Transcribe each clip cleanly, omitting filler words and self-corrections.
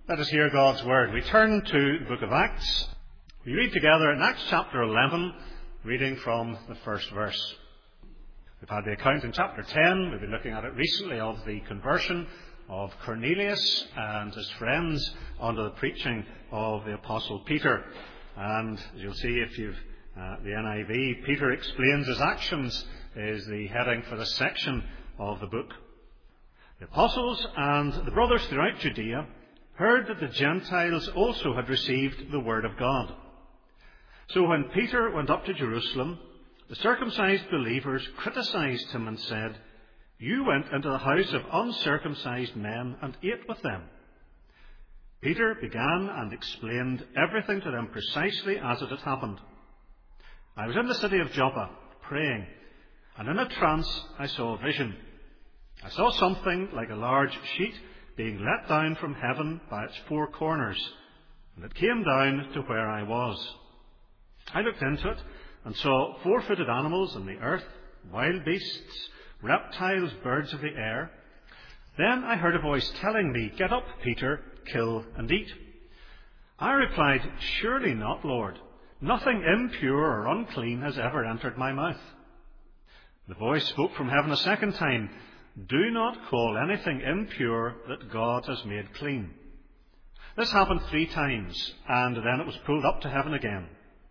Let us hear God's Word. We turn to the book of Acts. We read together in Acts chapter 11, reading from the first verse. We've had the account in chapter 10. We've been looking at it recently of the conversion of Cornelius and his friends under the preaching of the Apostle Peter. And as you'll see if you've the NIV, Peter explains his actions is the heading for this section of the book. The apostles and the brothers throughout Judea heard that the Gentiles also had received the word of God. So when Peter went up to Jerusalem, the circumcised believers criticized him and said, "You went into the house of uncircumcised men and ate with them." Peter began and explained everything to them precisely as it had happened. "I was in the city of Joppa, praying, and in a trance I saw a vision. I saw something like a large sheet being let down from heaven by its four corners, and it came down to where I was. I looked into it and saw four-footed animals in the earth, wild beasts, reptiles, birds of the air. Then I heard a voice telling me, 'Get up, Peter, kill and eat.' I replied, 'Surely not, Lord. Nothing impure or unclean has ever entered my mouth.' The voice spoke from heaven a second time, 'Do not call anything impure that God has made clean.' This happened 3 times, and then it was pulled up to heaven again.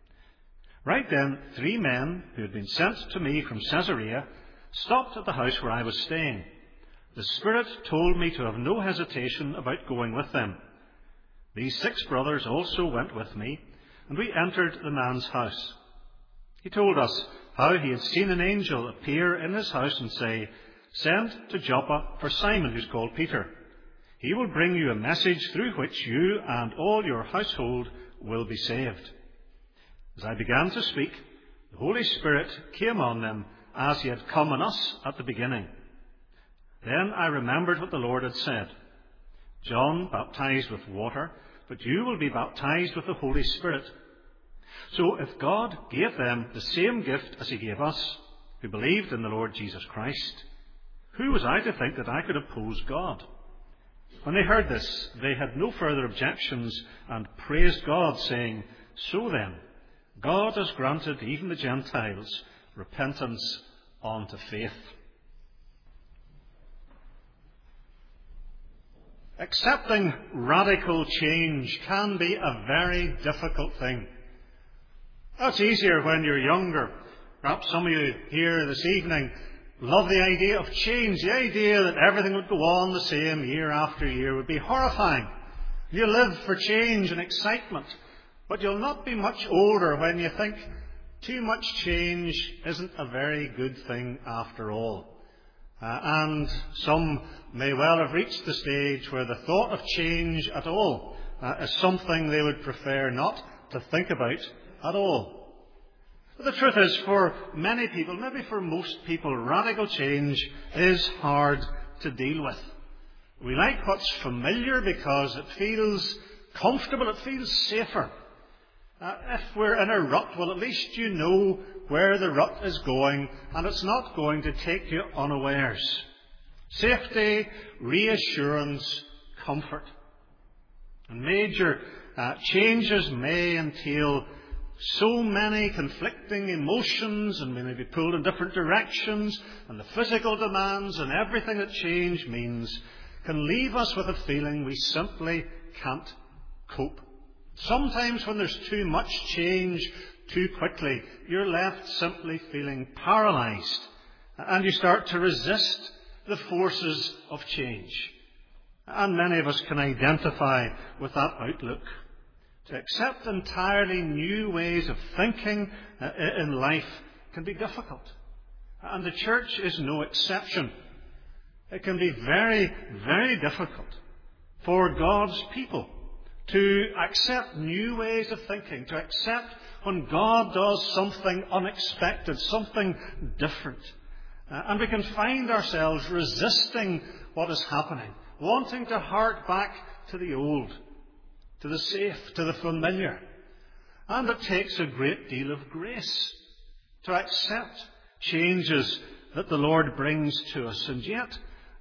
Right then, 3 men who had been sent to me from Caesarea stopped at the house where I was staying. The Spirit told me to have no hesitation about going with them. These 6 brothers also went with me, and we entered the man's house. He told us how he had seen an angel appear in his house and say, 'Send to Joppa for Simon, who's called Peter. He will bring you a message through which you and all your household will be saved.' As I began to speak, the Holy Spirit came on them as he had come on us at the beginning. Then I remembered what the Lord had said. 'John baptized with water, but you will be baptized with the Holy Spirit.' So if God gave them the same gift as he gave us, who believed in the Lord Jesus Christ, who was I to think that I could oppose God?" When they heard this, they had no further objections and praised God, saying, "So then, God has granted even the Gentiles repentance unto faith." Accepting radical change can be a very difficult thing. That's easier when you're younger. Perhaps some of you here this evening love the idea of change. The idea that everything would go on the same year after year would be horrifying. You live for change and excitement, but you'll not be much older when you think too much change isn't a very good thing after all. And some may well have reached the stage where the thought of change at all is something they would prefer not to think about at all. But the truth is, for many people, maybe for most people, radical change is hard to deal with. We like what's familiar because it feels comfortable, it feels safer. If we're in a rut, well, at least you know where the rut is going, and it's not going to take you unawares. Safety, reassurance, comfort. And major changes may entail so many conflicting emotions, and we may be pulled in different directions, and the physical demands and everything that change means can leave us with a feeling we simply can't cope. Sometimes when there's too much change too quickly, you're left simply feeling paralyzed, and you start to resist the forces of change. And many of us can identify with that outlook. To accept entirely new ways of thinking in life can be difficult. And the church is no exception. It can be very, very difficult for God's people to accept new ways of thinking, to accept when God does something unexpected, something different. And we can find ourselves resisting what is happening, wanting to hark back to the old, to the safe, to the familiar. And it takes a great deal of grace to accept changes that the Lord brings to us. And yet,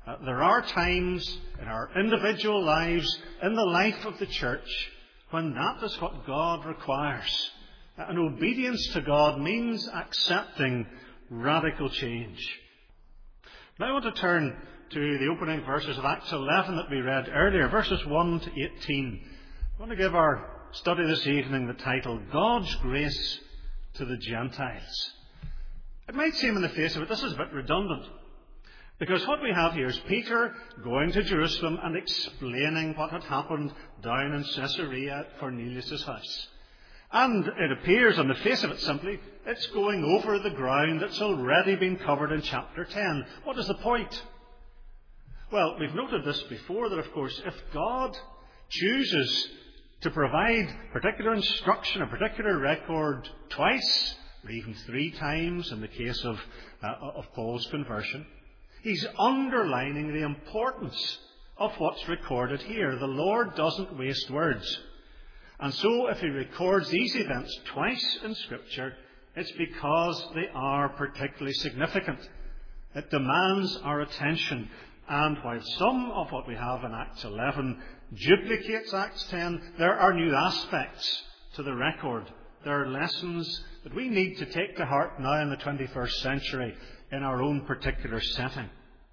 There are times in our individual lives, in the life of the church, when that is what God requires. And obedience to God means accepting radical change. Now I want to turn to the opening verses of Acts 11 that we read earlier, verses 1 to 18. I want to give our study this evening the title, God's Grace to the Gentiles. It might seem in the face of it, this is a bit redundant. Because what we have here is Peter going to Jerusalem and explaining what had happened down in Caesarea at Cornelius' house. And it appears on the face of it simply, it's going over the ground that's already been covered in chapter 10. What is the point? Well, we've noted this before, that of course, if God chooses to provide particular instruction, a particular record twice, or even 3 times in the case of Paul's conversion, He's underlining the importance of what's recorded here. The Lord doesn't waste words. And so if He records these events twice in Scripture, it's because they are particularly significant. It demands our attention. And while some of what we have in Acts 11 duplicates Acts 10, there are new aspects to the record. There are lessons that we need to take to heart now in the 21st century in our own particular setting.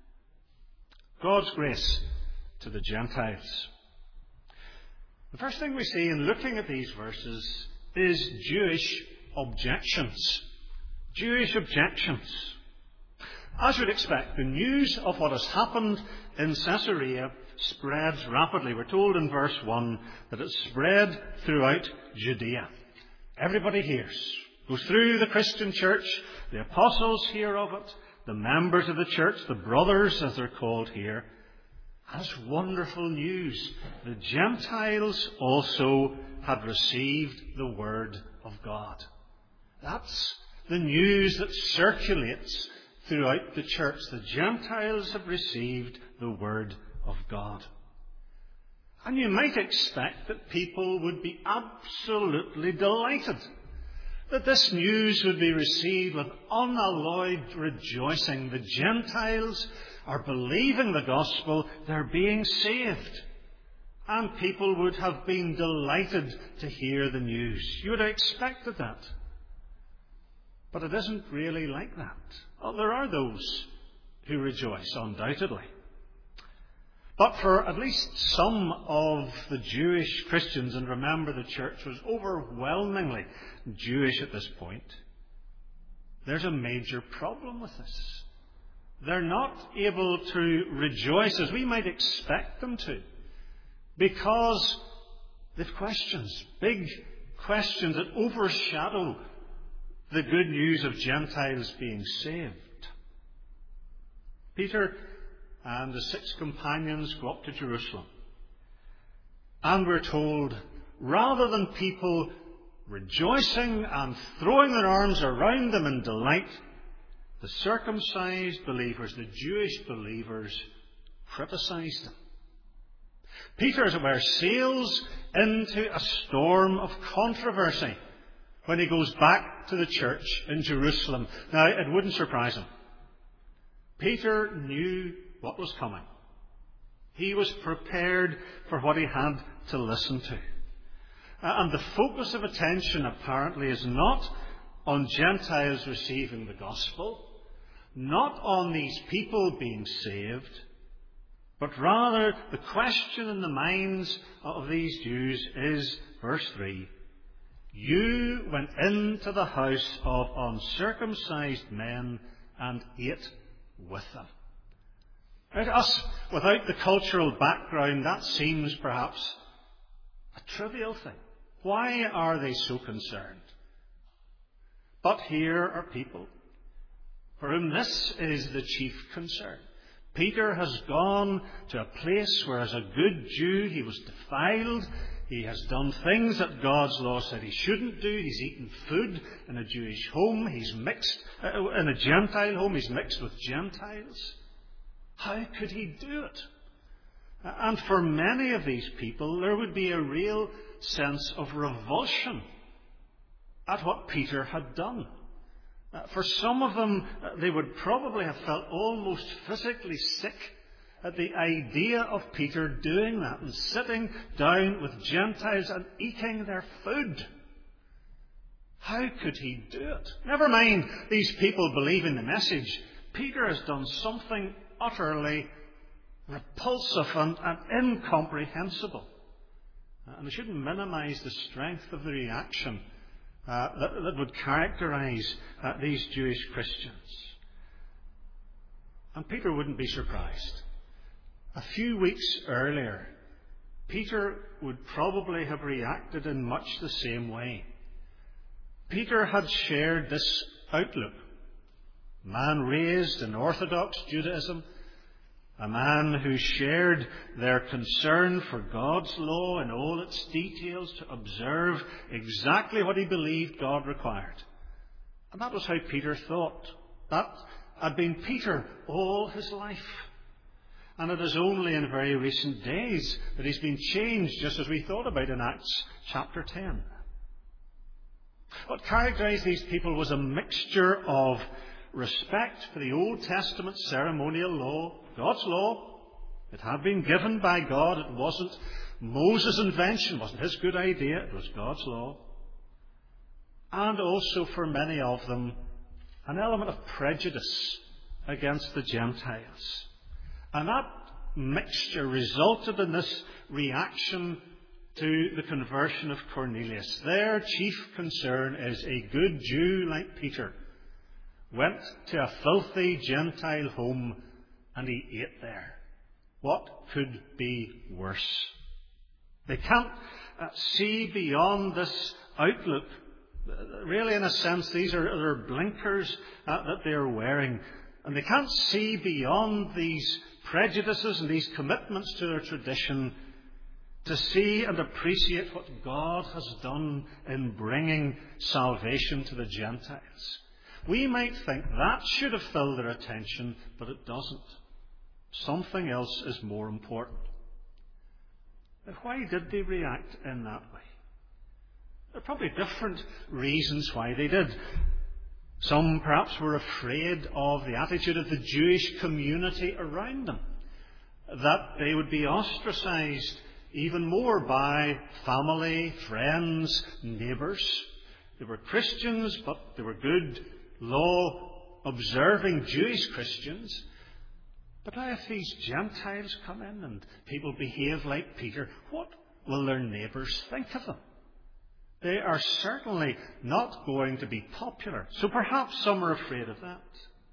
God's grace to the Gentiles. The first thing we see in looking at these verses is Jewish objections. Jewish objections. As you'd expect, the news of what has happened in Caesarea spreads rapidly. We're told in verse 1 that it spread throughout Judea. Everybody hears. Goes through the Christian church. The apostles hear of it. The members of the church, the brothers as they're called here. That's wonderful news. The Gentiles also had received the Word of God. That's the news that circulates throughout the church. The Gentiles have received the Word of God. And you might expect that people would be absolutely delighted, that this news would be received with unalloyed rejoicing. The Gentiles are believing the gospel, they're being saved. And people would have been delighted to hear the news. You would have expected that. But it isn't really like that. Well, there are those who rejoice, undoubtedly. But for at least some of the Jewish Christians, and remember the church was overwhelmingly Jewish at this point, there's a major problem with this. They're not able to rejoice as we might expect them to, because they've questions, big questions that overshadow the good news of Gentiles being saved. Peter and the 6 companions go up to Jerusalem. And we're told, rather than people rejoicing and throwing their arms around them in delight, the circumcised believers, the Jewish believers, criticized them. Peter, as it were, sails into a storm of controversy when he goes back to the church in Jerusalem. Now, it wouldn't surprise him. Peter knew what was coming. He was prepared for what he had to listen to. And the focus of attention apparently is not on Gentiles receiving the gospel, not on these people being saved, but rather the question in the minds of these Jews is, verse 3, you went into the house of uncircumcised men and ate with them. Now, to us, without the cultural background, that seems perhaps a trivial thing. Why are they so concerned? But here are people for whom this is the chief concern. Peter has gone to a place where, as a good Jew, he was defiled. He has done things that God's law said he shouldn't do. He's eaten food in a Jewish home. He's mixed in a Gentile home. He's mixed with Gentiles. How could he do it? And for many of these people, there would be a real sense of revulsion at what Peter had done. For some of them, they would probably have felt almost physically sick at the idea of Peter doing that and sitting down with Gentiles and eating their food. How could he do it? Never mind these people believing the message. Peter has done something utterly repulsive and incomprehensible. And we shouldn't minimize the strength of the reaction that would characterize these Jewish Christians. And Peter wouldn't be surprised. A few weeks earlier, Peter would probably have reacted in much the same way. Peter had shared this outlook. A man raised in Orthodox Judaism, a man who shared their concern for God's law in all its details, to observe exactly what he believed God required. And that was how Peter thought. That had been Peter all his life. And it is only in very recent days that he's been changed, just as we thought about in Acts chapter 10. What characterized these people was a mixture of respect for the Old Testament ceremonial law, God's law. It had been given by God. It wasn't Moses' invention. It wasn't his good idea. It was God's law. And also for many of them, an element of prejudice against the Gentiles. And that mixture resulted in this reaction to the conversion of Cornelius. Their chief concern is a good Jew like Peter went to a filthy Gentile home and he ate there. What could be worse? They can't see beyond this outlook. Really, in a sense, these are blinkers that they're wearing. And they can't see beyond these prejudices and these commitments to their tradition to see and appreciate what God has done in bringing salvation to the Gentiles. We might think that should have filled their attention, but it doesn't. Something else is more important. Now, why did they react in that way? There are probably different reasons why they did. Some perhaps were afraid of the attitude of the Jewish community around them, that they would be ostracized even more by family, friends, neighbours. They were Christians, but they were good, law-observing Jewish Christians. But now if these Gentiles come in and people behave like Peter, what will their neighbours think of them? They are certainly not going to be popular. So perhaps some are afraid of that.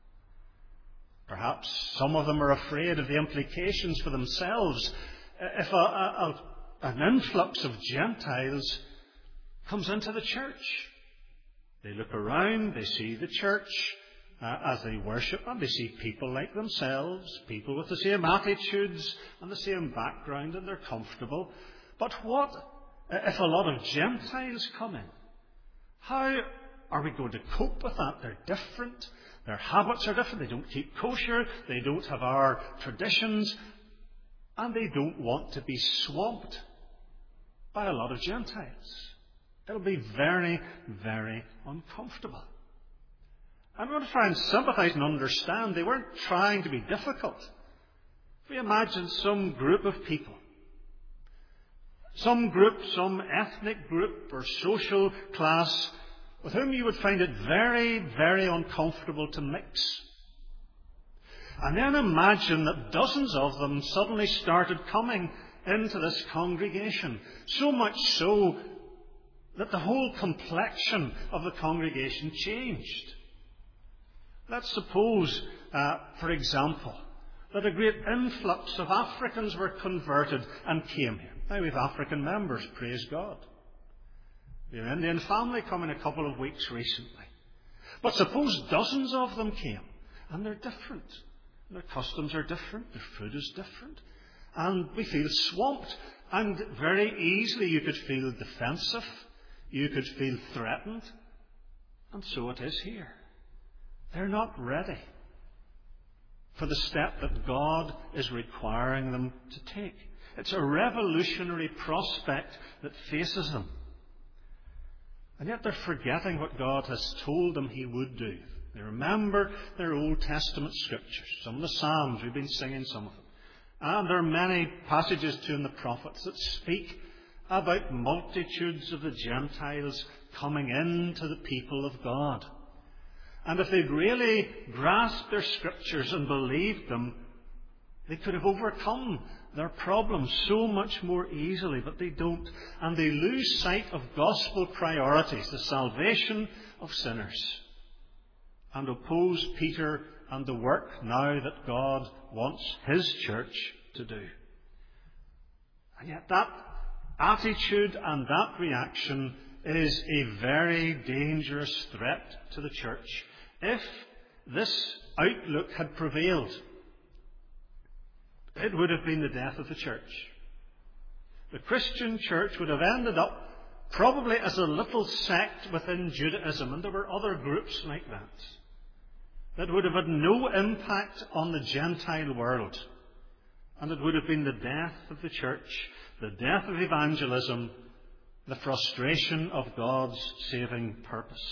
Perhaps some of them are afraid of the implications for themselves if an influx of Gentiles comes into the church. They look around, they see the church as they worship, and they see people like themselves, people with the same attitudes and the same background, and they're comfortable. But what if a lot of Gentiles come in? How are we going to cope with that? They're different. Their habits are different. They don't keep kosher. They don't have our traditions. And they don't want to be swamped by a lot of Gentiles. It'll be very, very uncomfortable. I'm going to try and sympathize and understand. They weren't trying to be difficult. If we imagine some group of people, some group, some ethnic group or social class with whom you would find it very, very uncomfortable to mix. And then imagine that dozens of them suddenly started coming into this congregation. So much so that the whole complexion of the congregation changed. Let's suppose, for example, that a great influx of Africans were converted and came here. Now we have African members, praise God. We have an Indian family coming a couple of weeks recently. But suppose dozens of them came, and they're different. Their customs are different, their food is different. And we feel swamped. And very easily you could feel defensive. You could feel threatened. And so it is here. They're not ready for the step that God is requiring them to take. It's a revolutionary prospect that faces them. And yet they're forgetting what God has told them He would do. They remember their Old Testament scriptures, some of the Psalms, we've been singing some of them. And there are many passages too in the prophets that speak about multitudes of the Gentiles coming into the people of God. And if they'd really grasped their scriptures and believed them, they could have overcome their problems so much more easily, but they don't. And they lose sight of gospel priorities, the salvation of sinners, and oppose Peter and the work now that God wants his church to do. And yet that attitude and that reaction is a very dangerous threat to the church. If this outlook had prevailed, it would have been the death of the church. The Christian church would have ended up probably as a little sect within Judaism, and there were other groups like that would have had no impact on the Gentile world. And it would have been the death of the church, the death of evangelism, the frustration of God's saving purpose.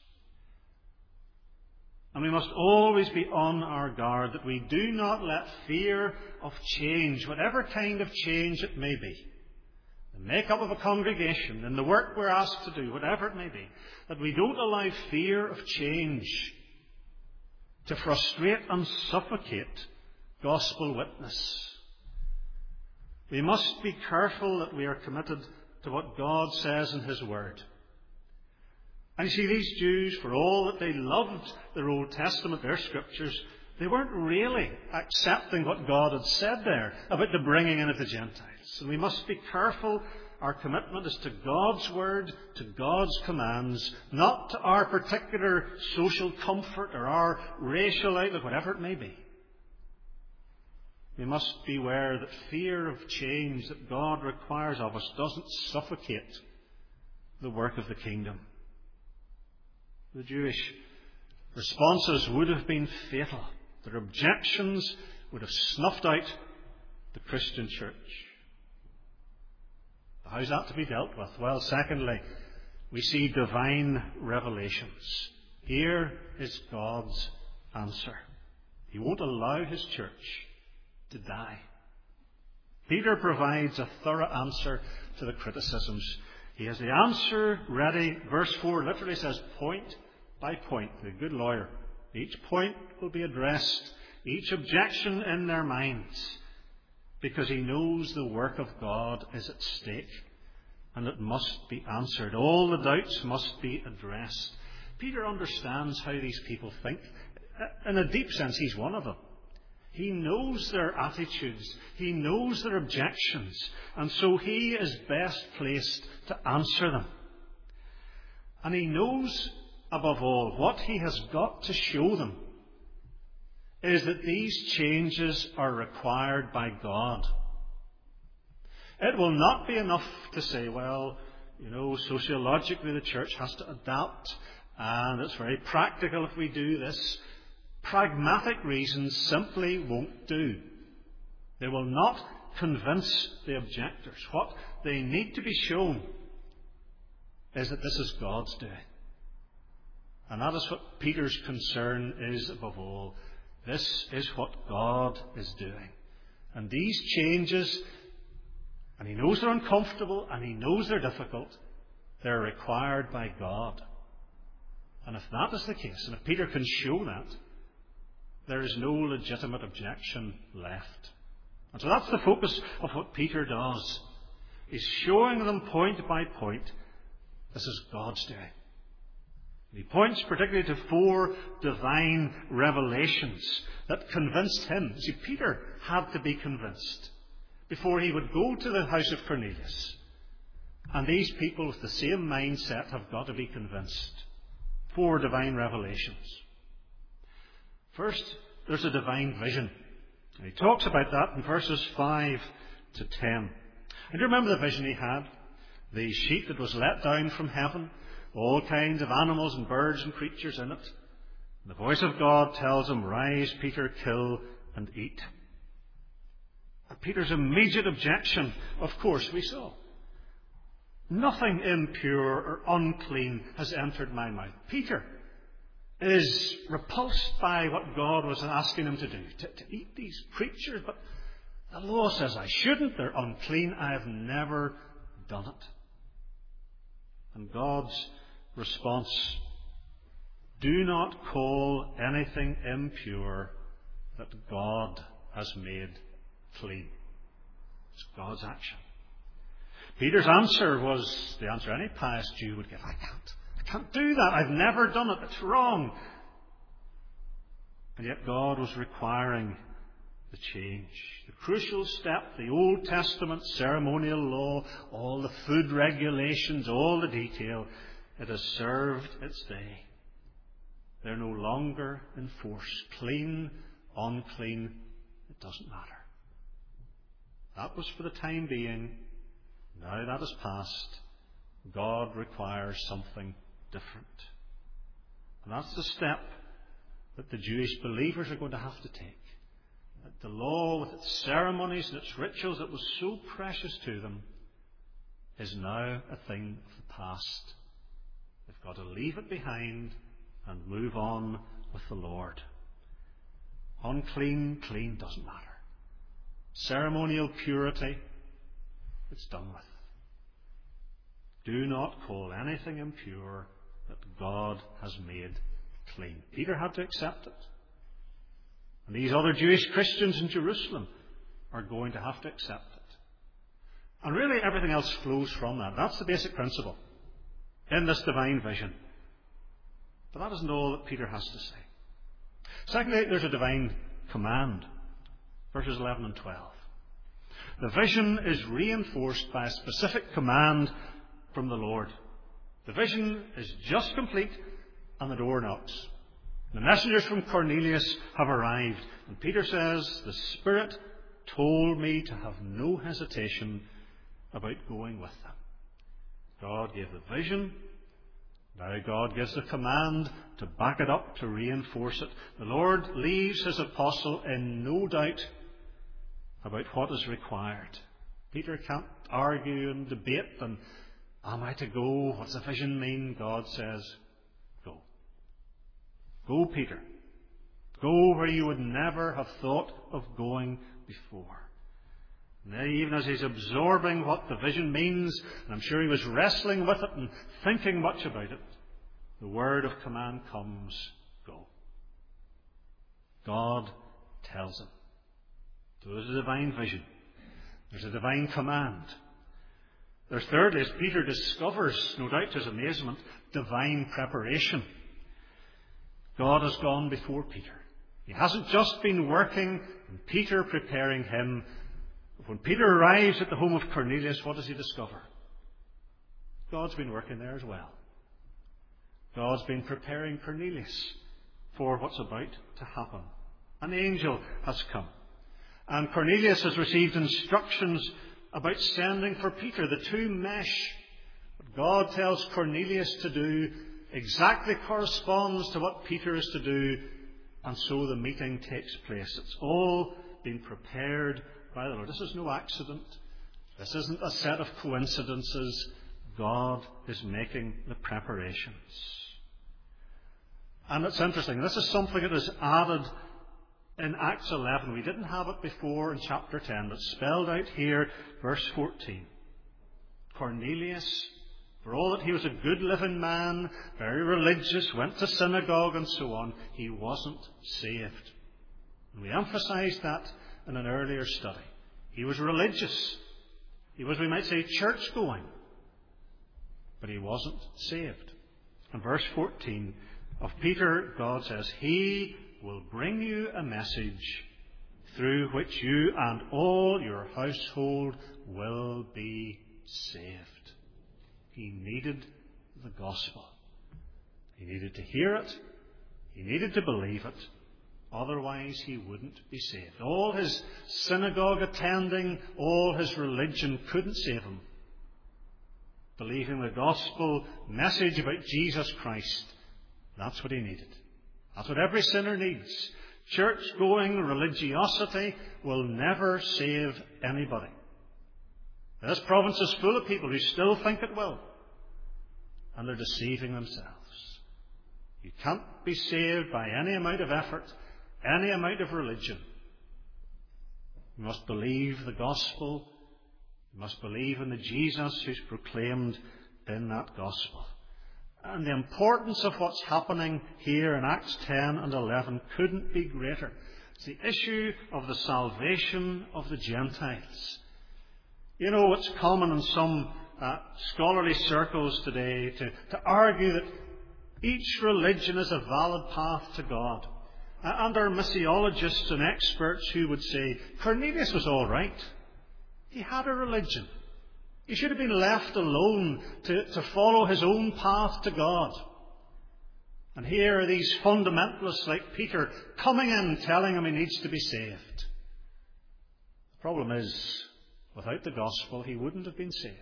And we must always be on our guard that we do not let fear of change, whatever kind of change it may be, the makeup of a congregation, and the work we're asked to do, whatever it may be, that we don't allow fear of change to frustrate and suffocate gospel witness. We must be careful that we are committed to what God says in his word. And you see, these Jews, for all that they loved their Old Testament, their scriptures, they weren't really accepting what God had said there about the bringing in of the Gentiles. And we must be careful. Our commitment is to God's word, to God's commands, not to our particular social comfort or our racial outlook, whatever it may be. We must beware that fear of change that God requires of us doesn't suffocate the work of the kingdom. The Jewish responses would have been fatal. Their objections would have snuffed out the Christian church. How's that to be dealt with? Well, secondly, we see divine revelations. Here is God's answer. He won't allow his church to die. Peter provides a thorough answer to the criticisms. He has the answer ready. Verse 4 literally says point by point. The good lawyer. Each point will be addressed, each objection in their minds, because he knows the work of God is at stake and it must be answered. All the doubts must be addressed. Peter understands how these people think. In a deep sense, he's one of them. He knows their attitudes. He knows their objections. And so he is best placed to answer them. And he knows, above all, what he has got to show them is that these changes are required by God. It will not be enough to say, well, sociologically the church has to adapt, and it's very practical if we do this. Pragmatic reasons simply won't do. They will not convince the objectors. What they need to be shown is that this is God's doing. And that is what Peter's concern is above all. This is what God is doing. And these changes, and he knows they're uncomfortable, and he knows they're difficult, they're required by God. And if that is the case, and if Peter can show that, there is no legitimate objection left. And so that's the focus of what Peter does. He's showing them point by point, this is God's doing. He points particularly to 4 divine revelations that convinced him. See, Peter had to be convinced before he would go to the house of Cornelius. And these people with the same mindset have got to be convinced. 4 divine revelations. First, there's a divine vision. And he talks about that in verses 5 to 10. And do you remember the vision he had? The sheet that was let down from heaven, all kinds of animals and birds and creatures in it. And the voice of God tells him, rise, Peter, kill and eat. And Peter's immediate objection, of course, we saw. Nothing impure or unclean has entered my mouth. Peter is repulsed by what God was asking him to do, to eat these creatures, but The law says I shouldn't. They're unclean. I have never done it. And God's response, do not call anything impure that God has made clean. It's God's action. Peter's answer was the answer any pious Jew would give. I can't do that. I've never done it. It's wrong. And yet God was requiring the change. The crucial step, the Old Testament ceremonial law, all the food regulations, all the detail, it has served its day. They're no longer in force. Clean, unclean, it doesn't matter. That was for the time being. Now that is past. God requires something different. And that's the step that the Jewish believers are going to have to take. That the law, with its ceremonies and its rituals that was so precious to them, is now a thing of the past. They've got to leave it behind and move on with the Lord. Unclean, clean, doesn't matter. Ceremonial purity, it's done with. Do not call anything impure that God has made clean. Peter had to accept it. And these other Jewish Christians in Jerusalem are going to have to accept it. And really everything else flows from that. That's the basic principle in this divine vision. But that isn't all that Peter has to say. Secondly, there's a divine command. Verses 11 and 12. The vision is reinforced by a specific command from the Lord. The vision is just complete and the door knocks. The messengers from Cornelius have arrived. And Peter says, the Spirit told me to have no hesitation about going with them. God gave the vision. Now God gives the command to back it up, to reinforce it. The Lord leaves his apostle in no doubt about what is required. Peter can't argue and debate and, am I to go? What's the vision mean? God says, go. Go, Peter. Go where you would never have thought of going before. And even as he's absorbing what the vision means, and I'm sure he was wrestling with it and thinking much about it, the word of command comes, go. God tells him. So there's a divine vision. There's a divine command. There's thirdly, as Peter discovers, no doubt to his amazement, divine preparation. God has gone before Peter. He hasn't just been working and Peter preparing him. When Peter arrives at the home of Cornelius, what does he discover? God's been working there as well. God's been preparing Cornelius for what's about to happen. An angel has come. And Cornelius has received instructions about sending for Peter. The two mesh. What God tells Cornelius to do exactly corresponds to what Peter is to do. And so the meeting takes place. It's all been prepared by the Lord. This is no accident. This isn't a set of coincidences. God is making the preparations. And it's interesting. This is something that is added in Acts 11. We didn't have it before in chapter 10, but spelled out here, verse 14. Cornelius, for all that he was a good living man, very religious, went to synagogue and so on, he wasn't saved. And we emphasized that in an earlier study. He was religious. He was, we might say, church-going. But he wasn't saved. In verse 14 of Peter, God says, He will bring you a message through which you and all your household will be saved. He needed the gospel. He needed to hear it. He needed to believe it. Otherwise, he wouldn't be saved. All his synagogue attending, all his religion couldn't save him. Believing the gospel message about Jesus Christ, that's what he needed. That's what every sinner needs. Church-going religiosity will never save anybody. This province is full of people who still think it will. And they're deceiving themselves. You can't be saved by any amount of effort, any amount of religion. We must believe the gospel. We must believe in the Jesus who's proclaimed in that gospel. And the importance of what's happening here in Acts 10 and 11 couldn't be greater. It's the issue of the salvation of the Gentiles. You know, it's common in some scholarly circles today to argue that each religion is a valid path to God. And there are missiologists and experts who would say, Cornelius was all right. He had a religion. He should have been left alone to follow his own path to God. And here are these fundamentalists like Peter coming in telling him he needs to be saved. The problem is, without the gospel, he wouldn't have been saved.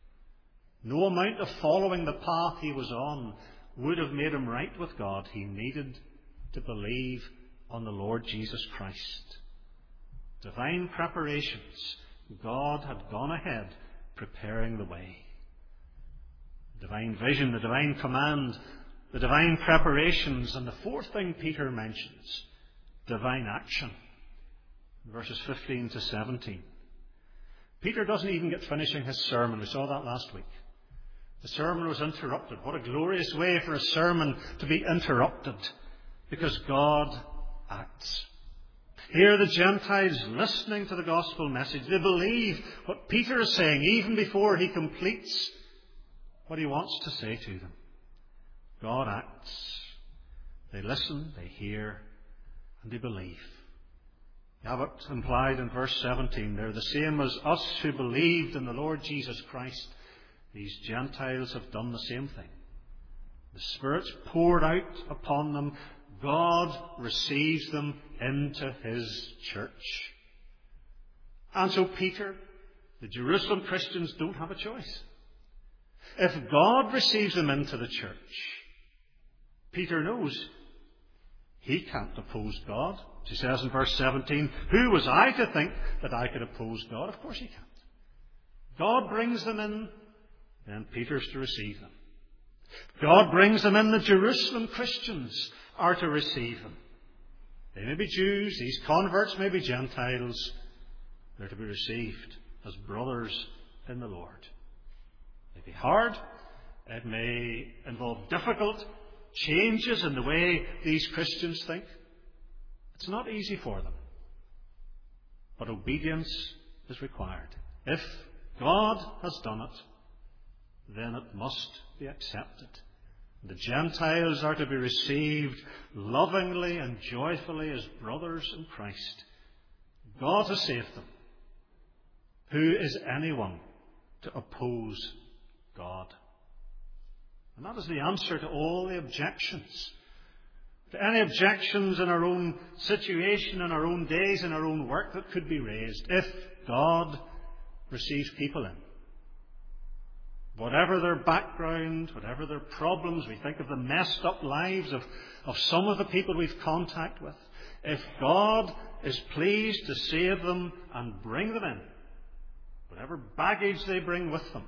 No amount of following the path he was on would have made him right with God. He needed to believe on the Lord Jesus Christ. Divine preparations. God had gone ahead preparing the way. Divine vision, the divine command, the divine preparations, and the fourth thing Peter mentions, divine action. Verses 15 to 17. Peter doesn't even get finishing his sermon. We saw that last week. The sermon was interrupted. What a glorious way for a sermon to be interrupted, because God acts. Here are the Gentiles listening to the gospel message. They believe what Peter is saying even before he completes what he wants to say to them. God acts. They listen, they hear, and they believe. You have it implied in verse 17. They're the same as us who believed in the Lord Jesus Christ. These Gentiles have done the same thing. The Spirit's poured out upon them. God receives them into His church. And so Peter, the Jerusalem Christians don't have a choice. If God receives them into the church, Peter knows he can't oppose God. He says in verse 17, who was I to think that I could oppose God? Of course he can't. God brings them in, then Peter's to receive them. God brings them in, the Jerusalem Christians are to receive them. They may be Jews, these converts may be Gentiles. They're to be received as brothers in the Lord. It may be hard. It may involve difficult changes in the way these Christians think. It's not easy for them. But obedience is required. If God has done it, then it must be accepted. The Gentiles are to be received lovingly and joyfully as brothers in Christ. God has saved them. Who is anyone to oppose God? And that is the answer to all the objections. To any objections in our own situation, in our own days, in our own work that could be raised. If God receives people in, whatever their background, whatever their problems, we think of the messed up lives of some of the people we've contact with. If God is pleased to save them and bring them in, whatever baggage they bring with them,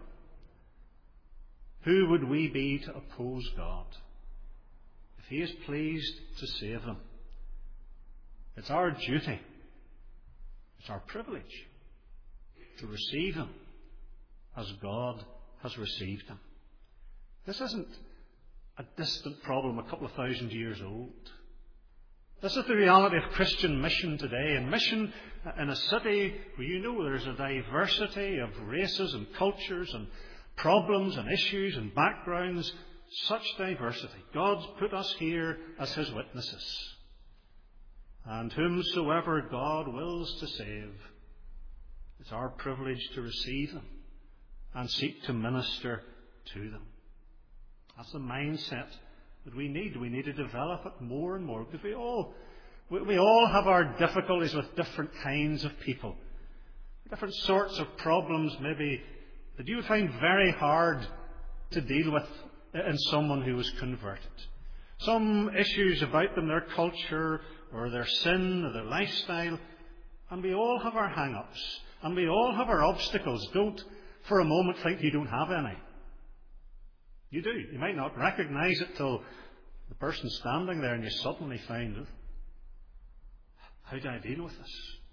who would we be to oppose God? If He is pleased to save them, it's our duty, it's our privilege to receive them as God has received them. This isn't a distant problem a couple of thousand years old. This is the reality of Christian mission today. And mission in a city where you know there's a diversity of races and cultures and problems and issues and backgrounds, such diversity. God's put us here as His witnesses. And whomsoever God wills to save, it's our privilege to receive them and seek to minister to them. That's the mindset that we need. We need to develop it more and more, because we all have our difficulties with different kinds of people. Different sorts of problems maybe that you would find very hard to deal with in someone who was converted. Some issues about them, their culture or their sin or their lifestyle. And we all have our hang-ups. And we all have our obstacles. Don't for a moment think you don't have any. You do. You might not recognize it till the person's standing there and you suddenly find, how do I deal with this?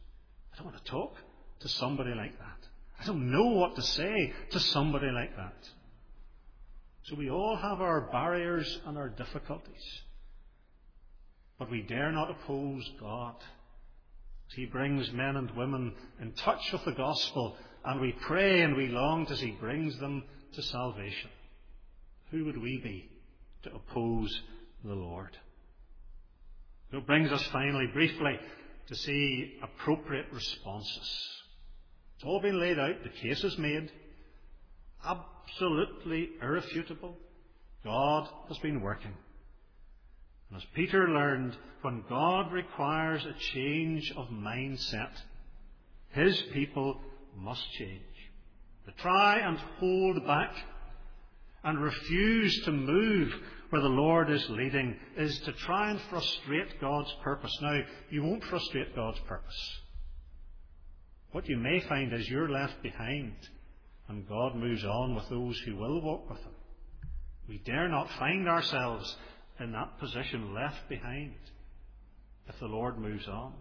I don't want to talk to somebody like that. I don't know what to say to somebody like that. So we all have our barriers and our difficulties. But we dare not oppose God. He brings men and women in touch with the gospel, and we pray and we long as He brings them to salvation. Who would we be to oppose the Lord? So it brings us finally, briefly, to see appropriate responses. It's all been laid out. The case is made. Absolutely irrefutable. God has been working. And as Peter learned, when God requires a change of mindset, His people must change. To try and hold back and refuse to move where the Lord is leading is to try and frustrate God's purpose. Now, you won't frustrate God's purpose. What you may find is you're left behind, and God moves on with those who will walk with Him. We dare not find ourselves in that position, left behind, if the Lord moves on.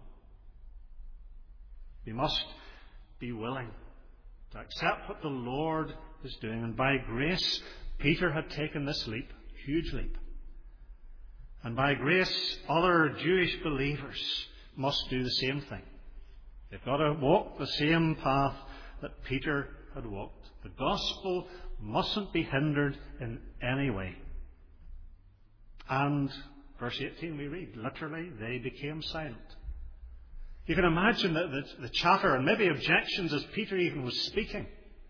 We must be willing to accept what the Lord is doing. And by grace, Peter had taken this leap, huge leap. And by grace, other Jewish believers must do the same thing. They've got to walk the same path that Peter had walked. The gospel mustn't be hindered in any way. And verse 18 we read, literally, they became silent. You can imagine the chatter and maybe objections as Peter even was speaking.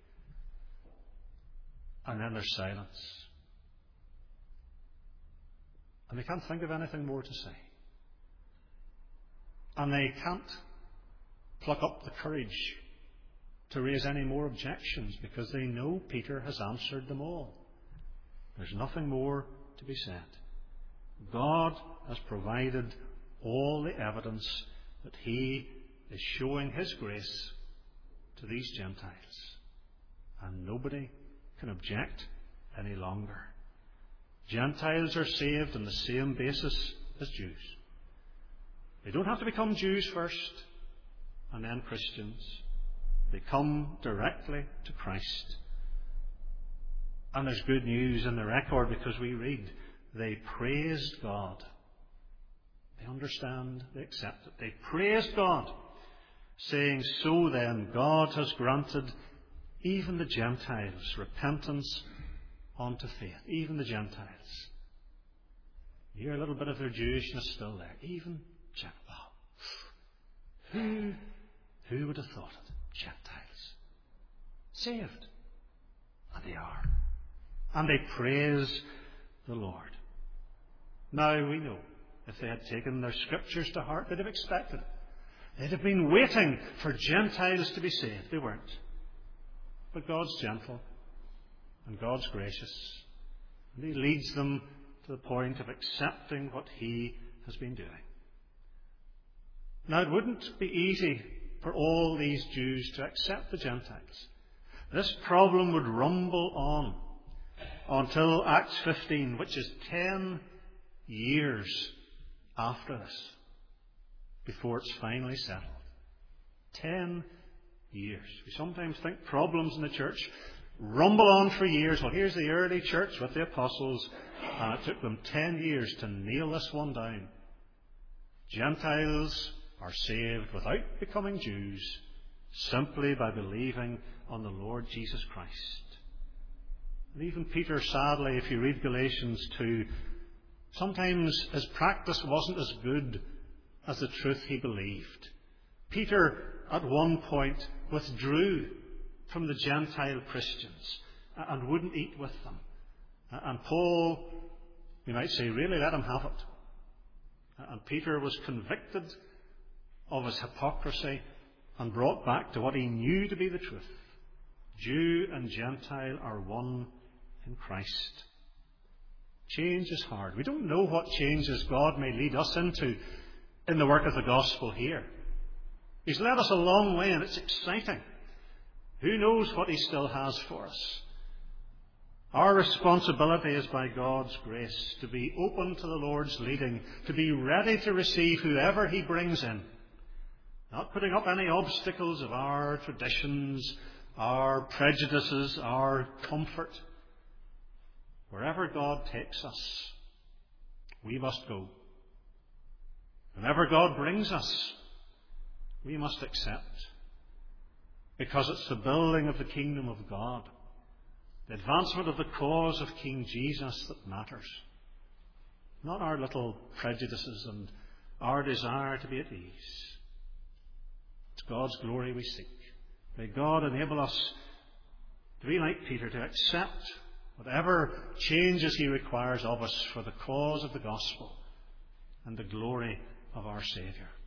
And then there's silence. And they can't think of anything more to say. And they can't pluck up the courage to raise any more objections because they know Peter has answered them all. There's nothing more to be said. God has provided all the evidence that He is showing His grace to these Gentiles. And nobody can object any longer. Gentiles are saved on the same basis as Jews. They don't have to become Jews first and then Christians. They come directly to Christ. And there's good news in the record because we read, they praised God. They understand, they accept it. They praised God, saying, so then God has granted even the Gentiles repentance unto faith. Even the Gentiles. You hear a little bit of their Jewishness still there. Even Gentiles. Who would have thought it? Gentiles. Saved. And they are. And they praise the Lord. Now we know, if they had taken their scriptures to heart, they'd have expected it. They'd have been waiting for Gentiles to be saved. They weren't. But God's gentle and God's gracious. And He leads them to the point of accepting what He has been doing. Now it wouldn't be easy for all these Jews to accept the Gentiles. This problem would rumble on until Acts 15, which is 10 years after this, before it's finally settled. 10 years. We sometimes think problems in the church rumble on for years. Well, here's the early church with the apostles, and it took them 10 years to nail this one down. Gentiles are saved without becoming Jews, simply by believing on the Lord Jesus Christ. And even Peter, sadly, if you read Galatians 2, sometimes his practice wasn't as good as the truth he believed. Peter, at one point, withdrew from the Gentile Christians and wouldn't eat with them. And Paul, you might say, really let him have it. And Peter was convicted of his hypocrisy and brought back to what he knew to be the truth. Jew and Gentile are one in Christ. Change is hard. We don't know what changes God may lead us into in the work of the gospel here. He's led us a long way and it's exciting. Who knows what He still has for us? Our responsibility is, by God's grace, to be open to the Lord's leading, to be ready to receive whoever He brings in, Not putting up any obstacles of our traditions, our prejudices, our comfort. Wherever God takes us, we must go. Whenever God brings us, we must accept. Because it's the building of the kingdom of God, the advancement of the cause of King Jesus that matters. Not our little prejudices and our desire to be at ease. It's God's glory we seek. May God enable us to be like Peter, to accept whatever changes he requires of us for the cause of the gospel and the glory of our Saviour.